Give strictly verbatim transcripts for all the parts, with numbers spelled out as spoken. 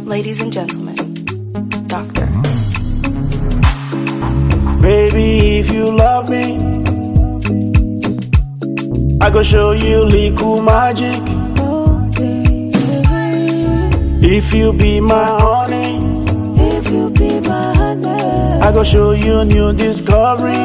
Ladies and gentlemen, Doctor. Baby, if you love me, I go show you little magic. If you be my honey, If you be my honey, I go show you new discovery.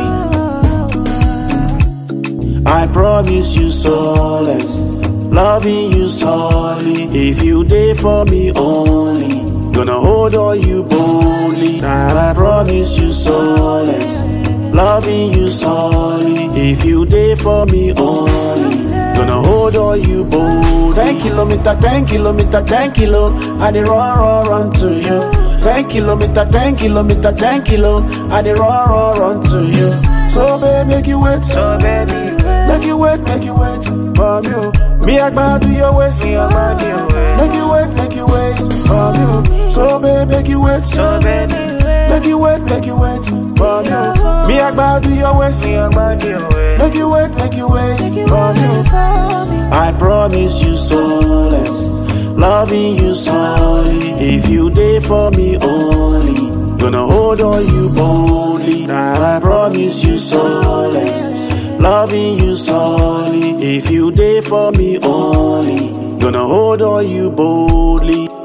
I promise you solace, loving you solid. If you dey for me only, gonna hold on you boldly. And I promise you solace, loving you solid. If you dey for me only, gonna hold on you boldly. Ten kilometer, ten kilometer, ten kilo, I dey run, run, run to you. Ten kilometer, ten kilometer, ten kilo, I dey run, run, run to you. So baby, make you wait, so baby, make you wait, make you wait for me. Me I bow to your waist. me your body away. Make you wait, make you wait for me. So baby, make you wait, So baby, make you wait, make you wait for me. Me I bow to your waist. me your body away. Make you wait, make you wait for me. I promise you solace, loving you solid. If you dey for me only, gonna hold on you boldly. And I promise you solace, loving you solid. If you dey for me only, gonna hold on you boldly.